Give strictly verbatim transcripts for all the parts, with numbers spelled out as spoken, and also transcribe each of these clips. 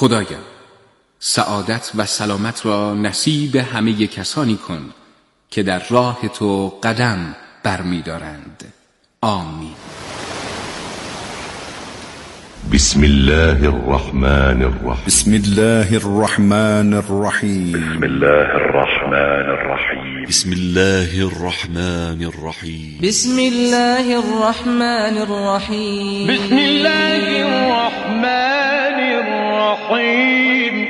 خدایا سعادت و سلامت را نصیب همه کسانی کن که در راه تو قدم برمی‌دارند. آمین. بسم الله الرحمن الرحیم. بسم الله الرحمن الرحیم. بسم الله الرحمن الرحیم. بسم الله الرحمن الرحیم. بسم الله الرحمن الرحیم. بسم الله الرحمن الرحیم.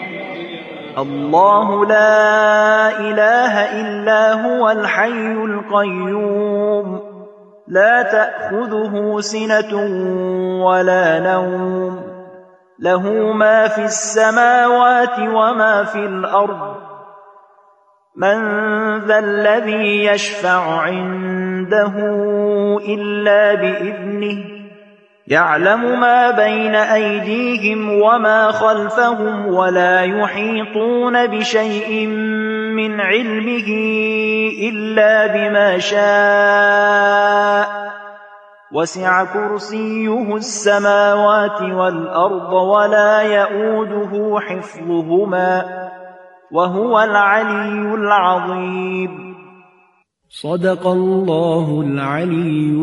الله لا إله إلا هو الحي القيوم لا تأخذه سنة ولا نوم له ما في السماوات وما في الأرض من ذا الذي يشفع عنده إلا بإذنه يعلم ما بين أيديهم وما خلفهم ولا يحيطون بشيء من علمه إلا بما شاء وسع كرسيه السماوات والأرض ولا يؤوده حفظهما وهو العلي العظيم. صدق الله العلی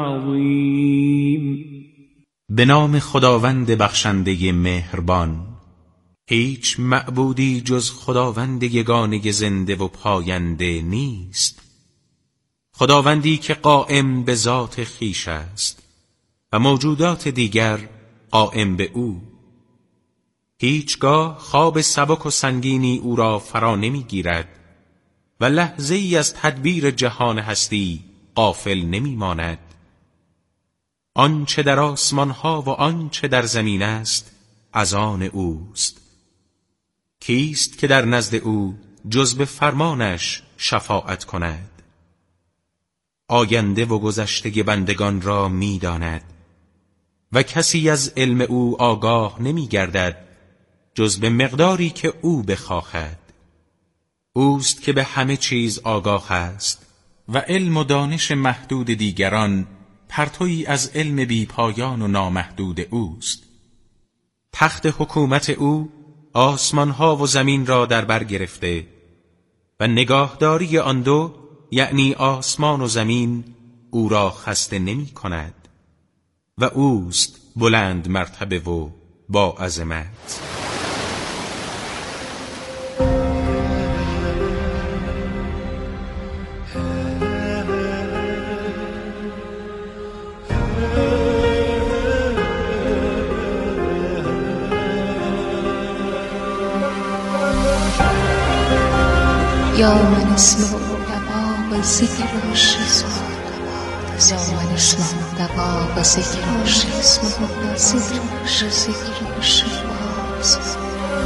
العظیم. به نام خداوند بخشنده مهربان. هیچ معبودی جز خداوند یگانه زنده و پاینده نیست، خداوندی که قائم به ذات خویش است و موجودات دیگر قائم به او. هیچگاه خواب سبک و سنگینی او را فرا نمیگیرد و لحظه ای از تدبیر جهان هستی غافل نمی ماند. آنچه در آسمان ها و آنچه در زمین است از آن اوست. کیست که در نزد او جز به فرمانش شفاعت کند؟ آینده و گذشته بندگان را می داند و کسی از علم او آگاه نمی گردد جز به مقداری که او بخواهد. اوست که به همه چیز آگاه است و علم و دانش محدود دیگران پرتویی از علم بی پایان و نامحدود اوست. تخت حکومت او آسمانها و زمین را در بر گرفته و نگاهداری آن دو یعنی آسمان و زمین او را خسته نمی کند و اوست بلند مرتبه و با عظمت. یا من اسمع دباغ ذکر الشیطان یا من اسمع دباغ ذکر الشیطان ذکر الشیطان.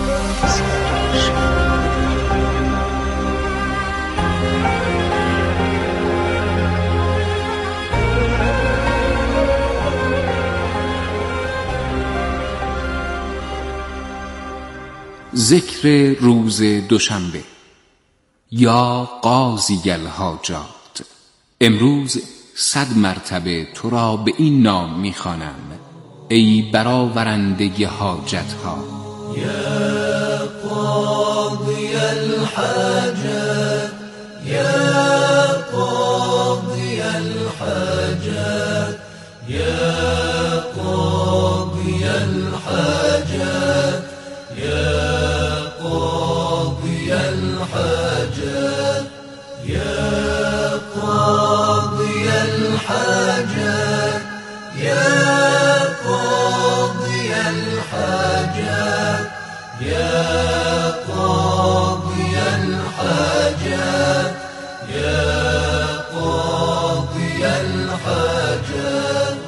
ذکر روز دوشنبه. یا قاضی الحاجات، امروز صد مرتبه تو را به این نام می‌خوانم ای برآورنده حاجت ها. یا قاضی الحاجات یا قاضی الحاجات یا قاضی الحاجات یا قاضی الحاجات یا قاضی الحاجات یا قاضی الحاجات یا قاضی الحاجات یا قاضی الحاجات.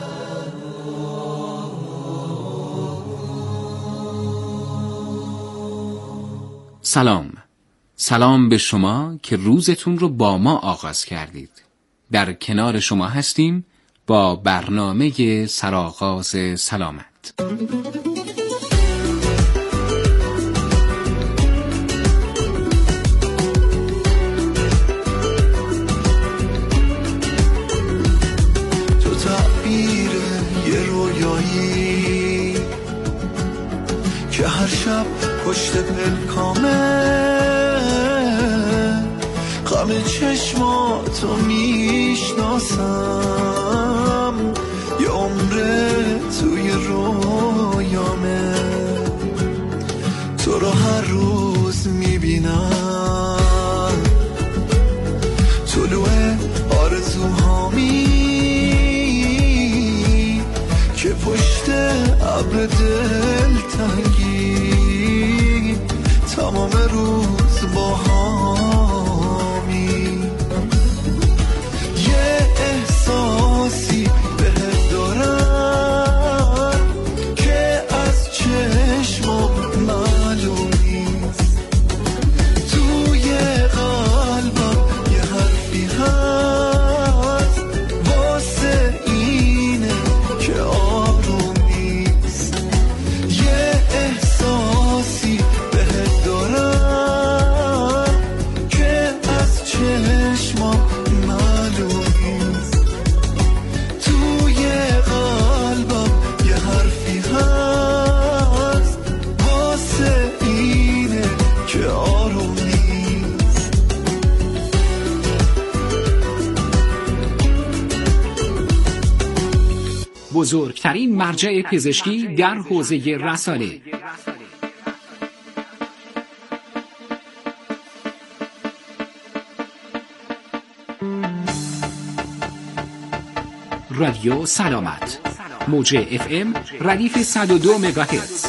سلام، سلام به شما که روزتون رو با ما آغاز کردید. در کنار شما هستیم با برنامه سرآغاز سلامت. تو تعبیر یه رویایی که هر شب پشت پلکامه غم چشماتو میشناسم، یه عمره توی رویامه تو رو هر روز میبینم، طلوع آرزوهامی که پشت ابر دلتنگی تمام روز با همی، یه احساسی بهت دارم که از چشمم معلوم نیست، توی قلبم یه حرفی هست واسه اینه که آروم نیست، یه احساسی بهت دارم که از چشمم معلوم نیست، توی قلبم یه حرفی هست واسه اینه که آروم نیست. بزرگترین مرجع پزشکی در حوزه رسانه. رادیو سلامت، موج اف ام ردیف صد و دو مگاهرتز.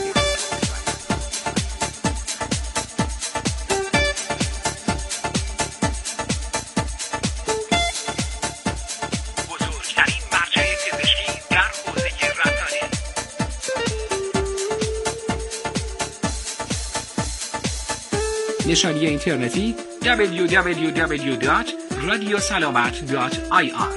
بزرگترین مرجع پزشکی در حوزه رسانه. نشانی اینترنتی دبلیو دبلیو دبلیو دات رادیو سلامت دات آی آر.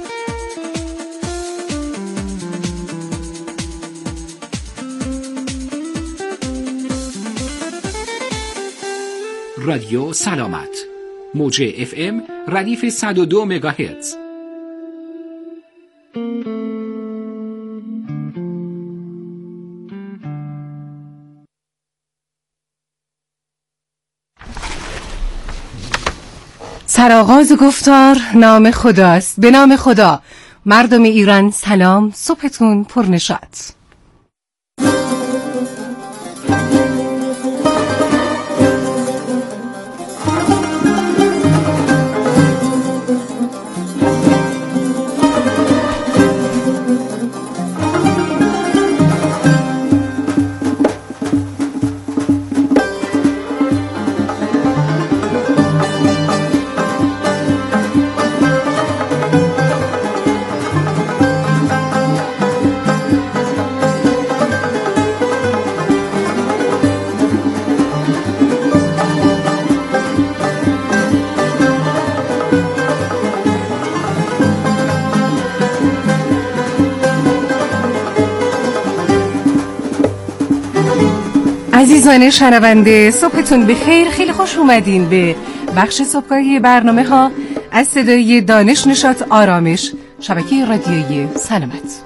رادیو سلامت، موج اف ام ردیف صد و دو مگاهرتز. سرآغاز گفتار نام خداست. به نام خدا. مردم ایران سلام، صبحتون پرنشاط. عزیزان شنونده، صبحتون بخیر. خیلی خوش اومدین به بخش صبحگاهی برنامه ها از صدای دانش نشاط آرامش، شبکه رادیویی سلامت.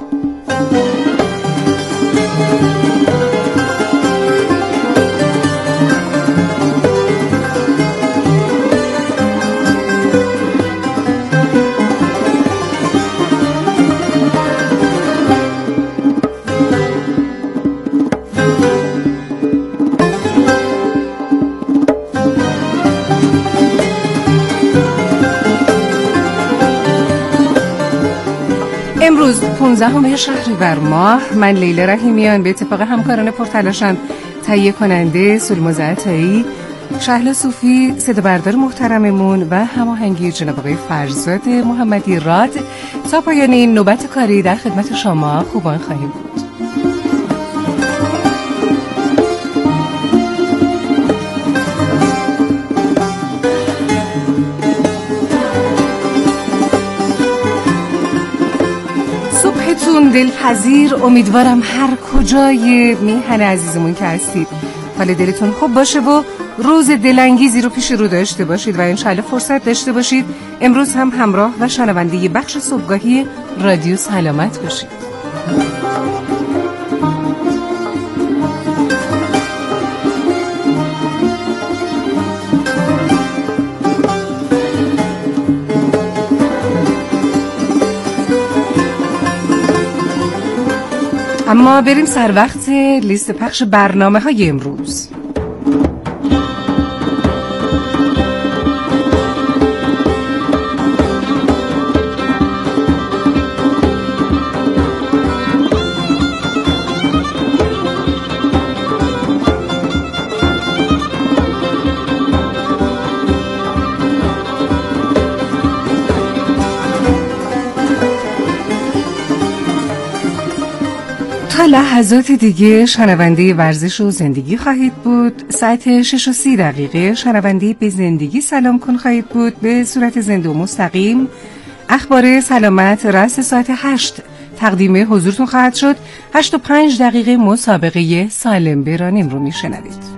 امروز پانزدهم شهریور ماه، من لیلا رحیمیان به اتفاق همکاران پرتلاشم تهیه کننده سلیمان عطایی، شهلا صوفی صدا بردار محترممون و هماهنگی جناب آقای فرزاد محمدی راد تا پایان این نوبت کاری در خدمت شما خوبان خواهیم بود. دلپذیر، امیدوارم هر کجای میهن عزیزمون که هستید حال دلتون خوب باشه و روز دلانگیزی رو پیش رو داشته باشید و انشالله فرصت داشته باشید امروز هم همراه و شنونده بخش صبحگاهی رادیو سلامت باشید. اما بریم سر وقت لیست پخش برنامه های امروز. تا لحظات دیگه شنونده ورزش و زندگی خواهید بود. ساعت شش و سی دقیقه شنونده به زندگی سلام کن خواهید بود به صورت زنده و مستقیم. اخبار سلامت رأس ساعت هشت تقدیم حضورتون خواهد شد. هشت و پنج دقیقه مسابقه سالم برانیم رو میشنوید.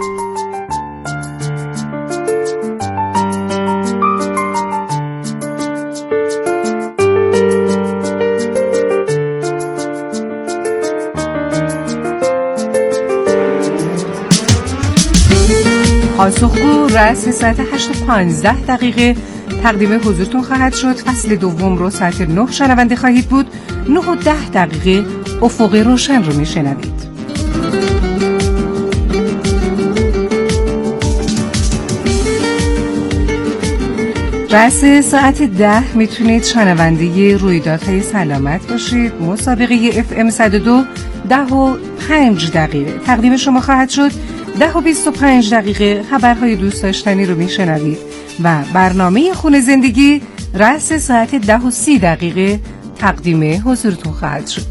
پاسخگو رأس ساعت هشت و پانزده دقیقه تقدیم حضورتون خواهد شد. فصل دوم رو ساعت نه شنونده خواهید بود. نه و ده دقیقه افق روشن رو میشنوید. رأس ساعت ده میتونید شنونده رویدادهای سلامت باشید. مسابقه اف ام صد و دو ده و پنج دقیقه تقدیم شما خواهد شد. ده و بیست و پنج دقیقه خبرهای دوست داشتنی رو میشنوید و برنامه خون زندگی رأس ساعت ده و سی دقیقه تقدیم حضورتون خواهد شد.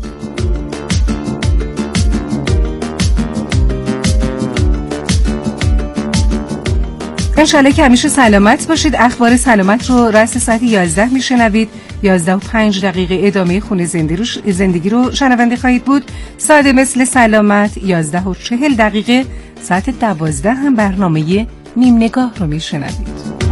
انشالله که همیشه سلامت باشید. اخبار سلامت رو رأس ساعت یازده میشنوید. یازده و پنج دقیقه ادامه خون زندگی رو شنونده خواهید بود. ساده مثل سلامت. یازده و چهل دقیقه ساعت دوازده هم برنامه نیم نگاه رو میشنوید.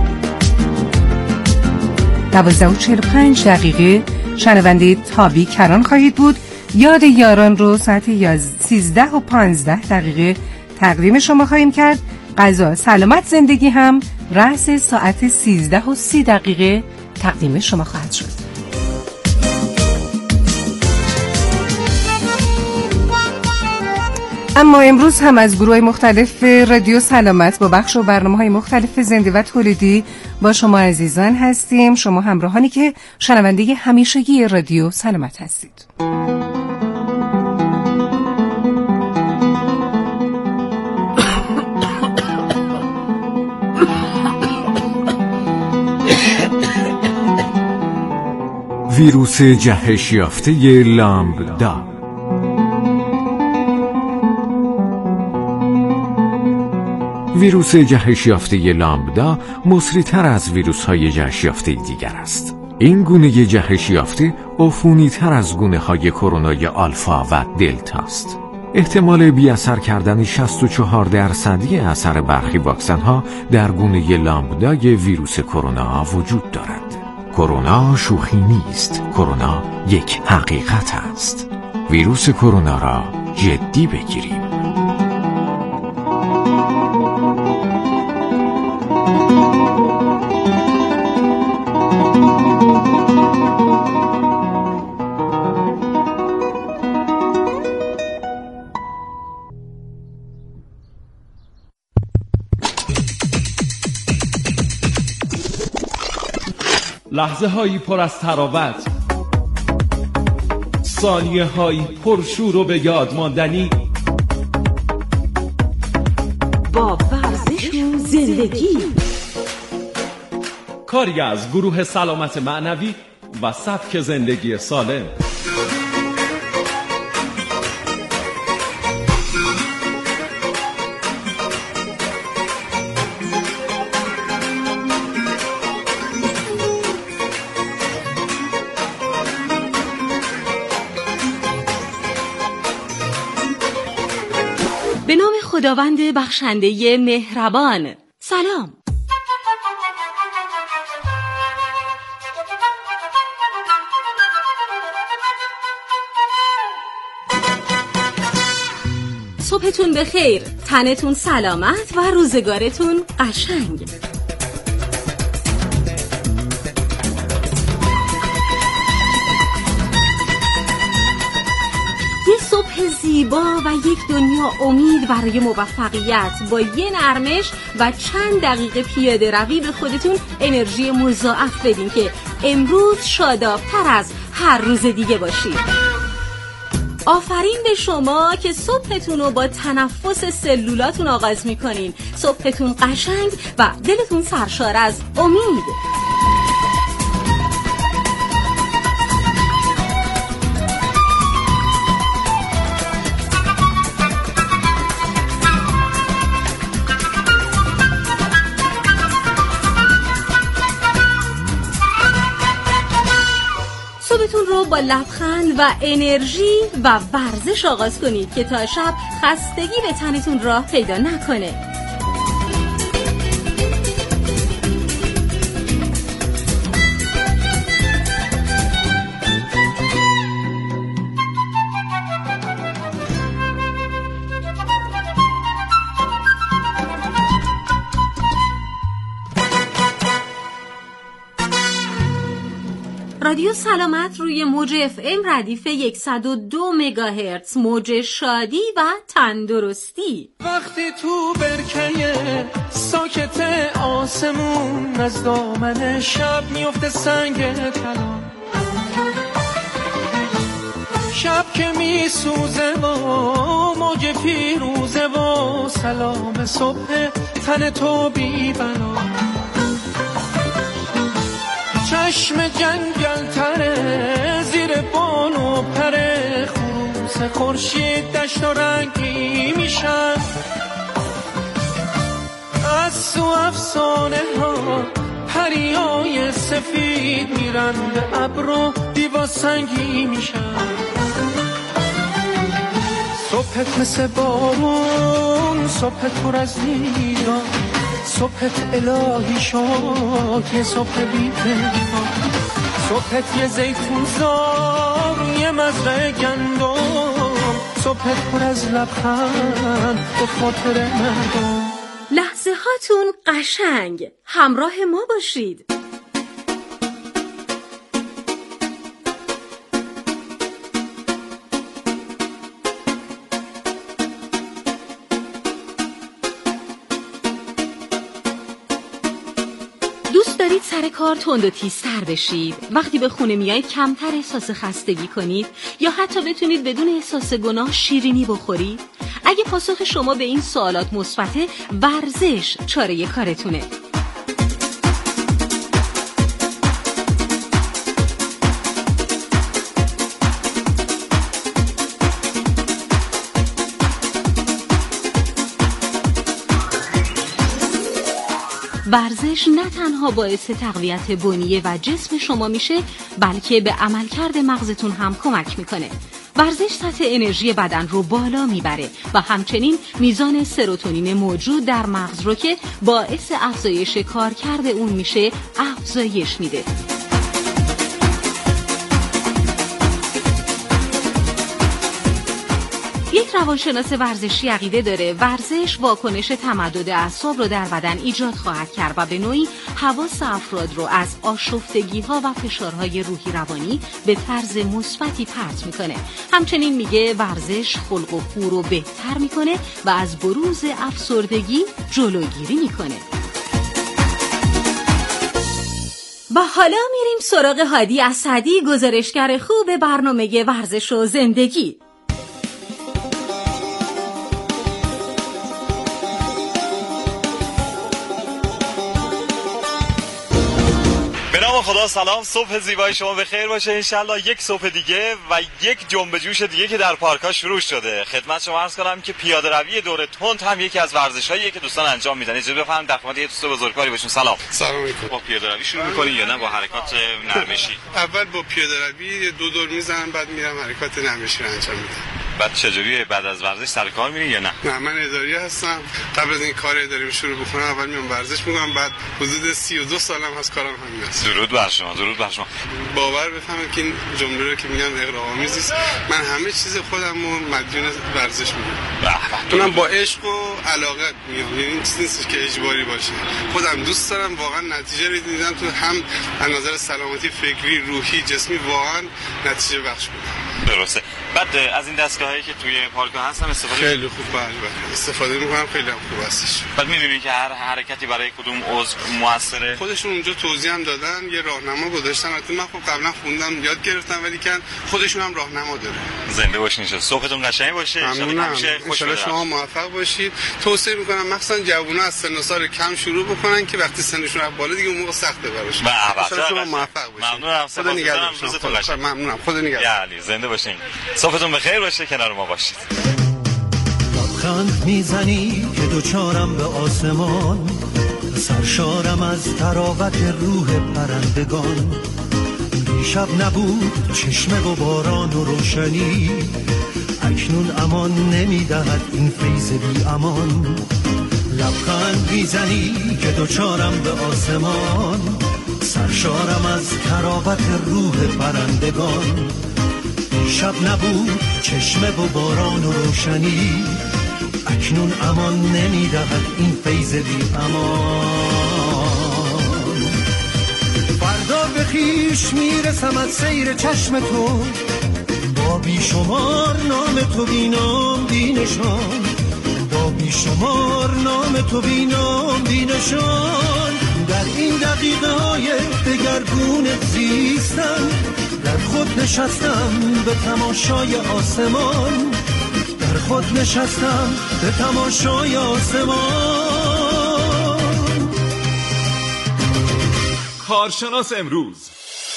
دوازده و چهل و پنج دقیقه شنونده تابی کران خواهید بود. یاد یاران رو ساعت سیزده و پانزده دقیقه تقدیم شما خواهیم کرد. غذا سلامت زندگی هم رأس ساعت سیزده و سی دقیقه تقدیم شما خواهد شد. اما امروز هم از گروه مختلف رادیو سلامت با بخش و برنامه‌های مختلف زنده و تولیدی با شما عزیزان هستیم. شما همراهانی که شنونده همیشگی رادیو سلامت هستید. ویروس جهش یافته لامبدا. ویروس جهش یافته لامبدا مسریع‌تر از ویروس‌های جهش یافته دیگر است. این گونه جهش یافته عفونی‌تر از گونه‌های کرونای آلفا و دلتا است. احتمال بی اثر کردن شصت و چهار درصدی اثر برخی واکسن‌ها در گونه لامبدای ویروس کرونا وجود دارد. کرونا شوخی نیست. کرونا یک حقیقت است. ویروس کرونا را جدی بگیریم. لحظه هایی پر از تراوت، ثانیه هایی پرشور و به یاد ماندنی، با ورزش و زندگی. کاری از گروه سلامت معنوی و سبک زندگی سالم. به نام خداوند بخشنده مهربان. سلام. صبحتون بخیر، تنتون سلامت و روزگارتون قشنگ. یه صبح زیبا و یک دنیا امید برای موفقیت با یه نرمش و چند دقیقه پیاده روی به خودتون انرژی مضاعف بدین که امروز شادابتر از هر روز دیگه باشید. آفرین به شما که صبحتون رو با تنفس سلولاتون آغاز میکنین. صبحتون قشنگ و دلتون سرشار از امید. صبحتون رو با لبخند و انرژی و ورزش آغاز کنید که تا شب خستگی به تنتون راه پیدا نکنه. رادیو سلامت روی موج اف ام ردیف صد و دو مگاهرتز، موج شادی و تندرستی. وقتی تو برکه ساکت آسمون از دامن شب میفته سنگ طلا، شب که میسوزه و موج فیروزه و سلام صبح تن تو بی بلا، چشم جنگل تره زیر بانو پره، خروس خورشید دشت و رنگی میشن، از سو افسانه ها پریای سفید میرن به ابر و دیوا سنگی میشن، صبحت مثل بارون، صبحت پر از نیران، صبحت الهی شاد یه صبح بی پنهان، صبحت یه زیتون زار یه مزرعه گندم، صبحت پر از لبخند و خاطر مردم. لحظه هاتون قشنگ، همراه ما باشید. دوست دارید سر کار تند و تیزتر بشید؟ وقتی به خونه میایید کمتر احساس خستگی کنید یا حتی بتونید بدون احساس گناه شیرینی بخورید؟ اگه پاسخ شما به این سوالات مثبته، ورزش چاره کارتونه. ورزش نه تنها باعث تقویت بنیه و جسم شما میشه، بلکه به عملکرد مغزتون هم کمک میکنه. ورزش سطح انرژی بدن رو بالا میبره و همچنین میزان سروتونین موجود در مغز رو که باعث افزایش کارکرد اون میشه افزایش میده. یک روانشناس ورزشی عقیده داره ورزش واکنش تمدد اعصاب رو در بدن ایجاد خواهد کرد و به نوعی حواس افراد رو از آشفتگی‌ها و فشارهای روحی روانی به طرز مثبتی پرت میکنه. همچنین میگه ورزش خلق و خو رو بهتر میکنه و از بروز افسردگی جلوگیری میکنه. و حالا میریم سراغ هادی اسدی، گزارشگر خوب برنامه ورزش و زندگی. خدا سلام، صبح زیبای شما به خیر باشه انشالله. یک صبح دیگه و یک جنب جوش دیگه که در پارک‌ها شروع شده. خدمت شما عرض کنم که پیاده روی دور تند هم یکی از ورزش‌هاییه که دوستان انجام میدن. اجازه بفرمایید در خدمت یه دوست بزرگواری باشون. سلام. سلام علیکم. با پیاده روی شروع می‌کنین یا نه با حرکات نرمشی؟ اول با پیاده روی دو دور میزنم، بعد میرم حرکات نرمشی رو انجام میدم. بعد چجوریه بعد از ورزش سر کار میرین یا نه؟ نه، من اداری هستم. قبل از این کار اداری شروع بکنم اول میام ورزش میکنم، بعد حدود سی و دو سالم هست کارم همین است. درود بر شما، درود بر شما. باور بفهمید که این جمله رو که میگم اغراق‌آمیز است. من همه چیز خودم رو مدیون ورزش میدونم. اونم با عشق و علاقه میام، یعنی این چیزی نیست که اجباری باشه. خودم دوست دارم، واقعا نتیجه رو دیدم تو هم از نظر سلامتی فکری، روحی، جسمی واقعا نتیجه بخش بود. درسته. بعد از این دستگاهایی که توی پارک‌ها هستن استفاده خیلی خوب بله استفاده می‌کنم، خیلی هم خوب هستش. بعد می‌دونی که هر حرکتی برای کدوم عضو موثره. خودشون اونجا توضیح هم دادن، یه راهنما گذاشتن. البته من خب قبلا خوندم یاد گرفتم، ولی که خودشون هم راهنما داره. زنده باشین، صبحتون قشنگ باشه، ان شاء الله شما موفق باشید. توصیه می‌کنم مخصوصا جوونا از سن و سال کم شروع بکنن که وقتی سنشون رفت بالا دیگه اون موقع سخته براشون. به شما موفق باشید. ممنونم. خدا نگهدار. روزتون قشنگ. ممنونم. خدا نگهدار. یعنی زنده باشین. صبحتون بخیر باشه، کنار ما باشید. لبخند میزنی که دوچارم به آسمان، سرشارم از تراوت روح پرندگان. دیشب نبود چشمه و باران و روشنی، اکنون امان نمیدهد این فیض بی امان. لبخند میزنی که دوچارم به آسمان، سرشارم از تراوت روح پرندگان. شب نبود چشمه و باران و روشنی، اکنون امان نمیدهد این فیض بی امان. فردا به خیش میرسم از سیر چشم تو، با بیشمار نام تو بینام بینشان، با بیشمار نام تو بینام بینشان. در این دقیقه های دگرگون زیستن، در خود نشستم به تماشای آسمان، در خود نشستم به تماشای آسمان. کارشناس امروز.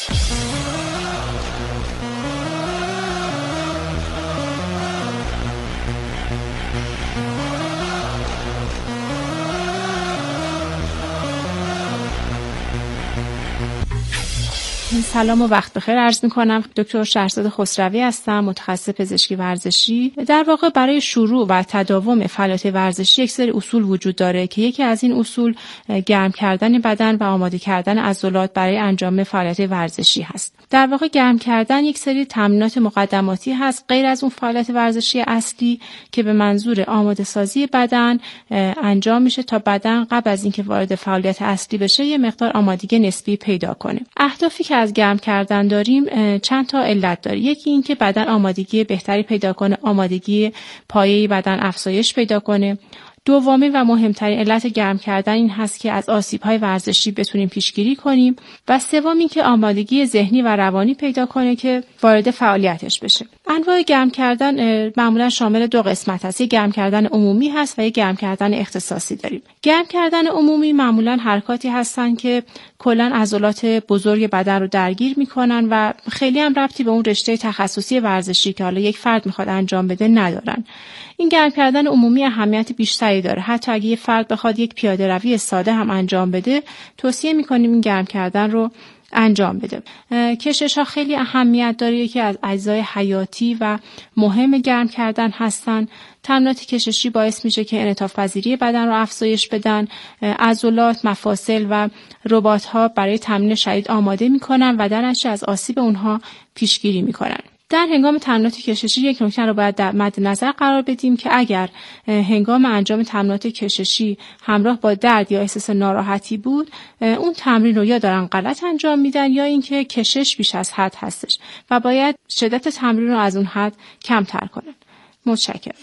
سلام و وقت بخیر عرض می‌کنم. دکتر شهرزاد خسروی هستم، متخصص پزشکی ورزشی. در واقع برای شروع و تداوم فعالیت ورزشی یک سری اصول وجود داره که یکی از این اصول گرم کردن بدن و آماده کردن عضلات برای انجام فعالیت ورزشی هست. در واقع گرم کردن یک سری تمرینات مقدماتی هست غیر از اون فعالیت ورزشی اصلی که به منظور آماده سازی بدن انجام میشه تا بدن قبل از اینکه وارد فعالیت اصلی بشه یه مقدار آمادگی نسبی پیدا کنه. اهدافی که از گرم کردن داریم چند تا علت داره. یکی این که بدن آمادگی بهتری پیدا کنه، آمادگی پایه‌ی بدن افزایش پیدا کنه. دومی و مهمترین علت گرم کردن این هست که از آسیب‌های ورزشی بتونیم پیشگیری کنیم و سوم این که آمادگی ذهنی و روانی پیدا کنه که وارد فعالیتش بشه. انواع گرم کردن معمولا شامل دو قسمت هست. یک گرم کردن عمومی هست و یک گرم کردن اختصاصی داریم. گرم کردن عمومی معمولا حرکاتی هستن که کلاً عضلات بزرگ بدن رو درگیر میکنن و خیلی هم ربطی به اون رشته تخصصی ورزشی که حالا یک فرد میخواد انجام بده ندارن. این گرم کردن عمومی اهمیت بیشتری داره. حتی اگه یه فرد بخواد یک پیاده روی ساده هم انجام بده، توصیه میکنیم این گرم کردن رو انجام بده. کشش ها خیلی اهمیت داره که از اجزای حیاتی و مهم گرم کردن هستن. تمرینات کششی باعث میشه که انعطاف پذیری بدن رو افزایش بدن. عضلات، مفاصل و رباط ها برای تمرین شدید آماده میکنن و در نتیجه از آسیب اونها پیشگیری میکنن. در هنگام تمرینات کششی یک نکته رو باید در مد نظر قرار بدیم که اگر هنگام انجام تمرینات کششی همراه با درد یا احساس ناراحتی بود، اون تمرین رو یا دارن غلط انجام میدن یا اینکه کشش بیش از حد هستش و باید شدت تمرین رو از اون حد کمتر کنن. متشکرم.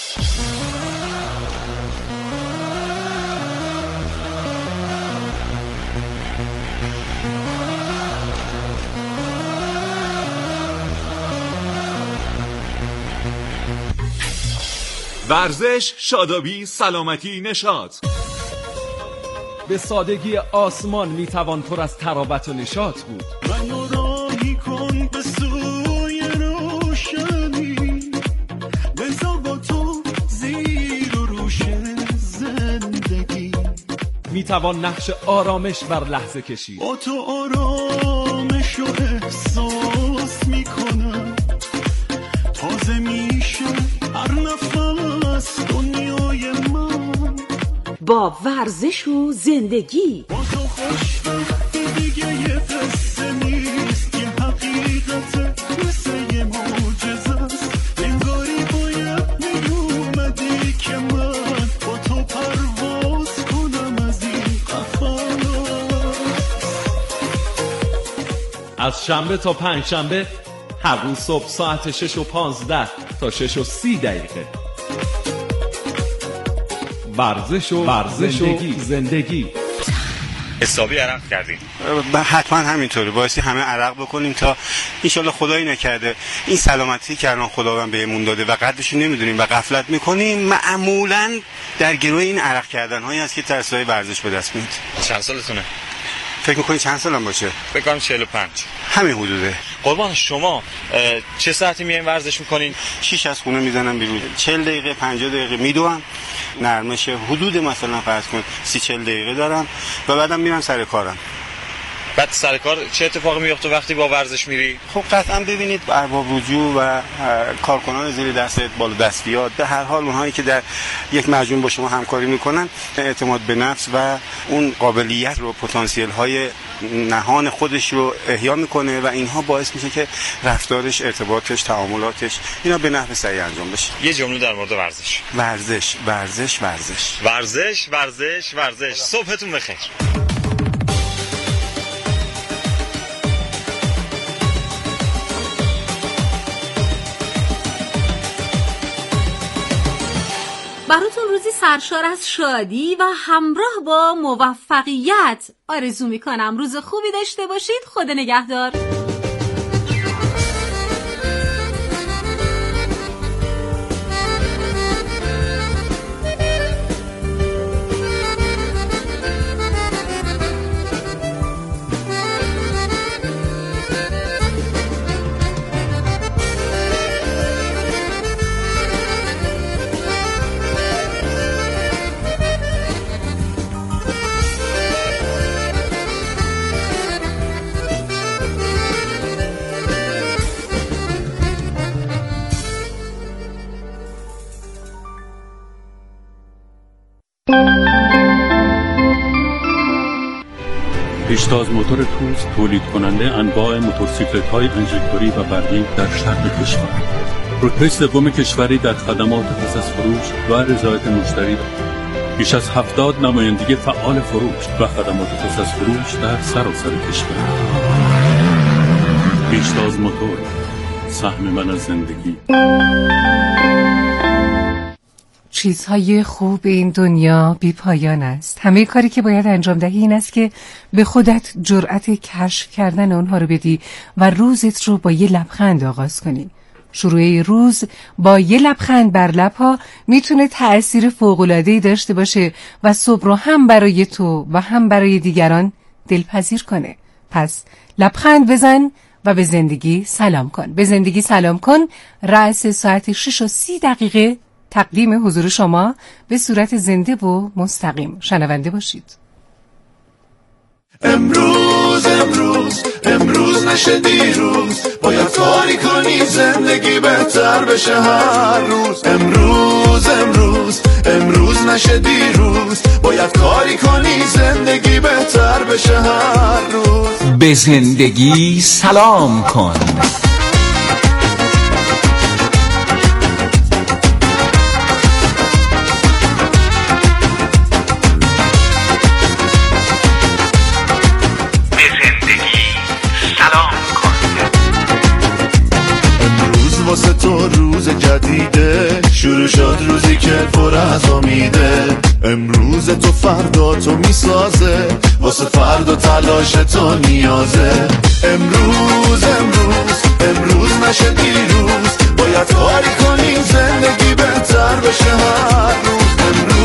ورزش، شادابی، سلامتی، نشاط. به سادگی آسمان میتوان پر از تراوت و نشاط بود. منو راهی کن به سوی روشنی، بزا با تو زیر و روش زندگی. میتوان نقش آرامش بر لحظه کشید. با تو آرامش و احساس میکنم، تازه میشه هر نفس دنیای من. با ورزش و زندگی با تو خوشبختی دیگه یه قصه نیست، یه حقیقت مثل یه معجزه است. انگاری باید میومدی که من با تو پرواز کنم از این قفس. از شنبه تا پنج شنبه هر روز صبح ساعت شش و پانزده تا شش و سی دقیقه. ورزش و ورزش زندگی. و زندگی حسابی عرق کردیم. حتما همینطوره، بایستی همه عرق بکنیم تا انشالله خدایی نکرده این سلامتی که الان خداوند بهمون داده و قدرش نمیدونیم و غفلت میکنیم، معمولا در گروه این عرق کردن هایی هست که ترسای ورزش به دست میاد. چند سالتونه؟ فکر میکنی چند سالم باشه؟ فکر کنم چهل و پنج. همین حدوده. قربان شما چه ساعتی میایم ورزش میکنین؟ شیش از خونه میزنم بیرون، چهل دقیقه پنجاه دقیقه میدوام، نرمشه حدود مثلا فرض کن سی چهل دقیقه دارم و بعدم میرم سر کارم. بعد سر کار چه اتفاقی میفته وقتی با ورزش میری؟ خب قطعا ببینید ارباب رجوع و کارکنان زیر دست بالا دستیات، به هر حال اونهایی که در یک مجموعه با شما همکاری میکنن، اعتماد به نفس و اون قابلیت رو، پتانسیل های نهان خودش رو احیا میکنه و اینها باعث میشه که رفتارش، ارتباطش، تعاملاتش اینا به نحو صحیح انجام بشه. یه جمله در مورد ورزش. ورزش ورزش ورزش ورزش ورزش ورزش. صبحتون بخیر. براتون روزی سرشار از شادی و همراه با موفقیت آرزو میکنم. روز خوبی داشته باشید. خدا نگهدار. پیشتاز موتور توز تولید کننده انواع موتورسیکلت‌های انژکتوری و برقی در شرق کشور. رتبه سوم کشوری در خدمات پس از فروش و رضایت مشتری. بیش از هفتاد نمایندگی فعال فروش و خدمات پس از فروش در سراسر کشور. پیشتاز موتور، سهم من از زندگی. چیزهای خوب این دنیا بی پایان است. همه کاری که باید انجام دهی این است که به خودت جرأت کشف کردن اونها رو بدی و روزت رو با یه لبخند آغاز کنی. شروع روز با یه لبخند بر لب‌ها میتونه تأثیر فوق‌العاده‌ای داشته باشه و صبح رو هم برای تو و هم برای دیگران دلپذیر کنه. پس لبخند بزن و به زندگی سلام کن. به زندگی سلام کن. رأس ساعت شش و سی دقیقه تقدیم حضور شما به صورت زنده و مستقیم. شنونده باشید. امروز امروز امروز نشه دیروز، باید کاری کنی زندگی بهتر بشه هر روز. امروز امروز امروز نشه دیروز، باید کاری کنی زندگی بهتر بشه هر روز. به زندگی سلام کن. واسه تو روز جدیده، شروع شد روزی که پر از امیده. امروز تو فردا تو میسازه، واسه فردا تلاش تو نیازه. امروز امروز امروز نشه دیروز، باید کاری کنیم زندگی بهتر بشه هر روز. امروز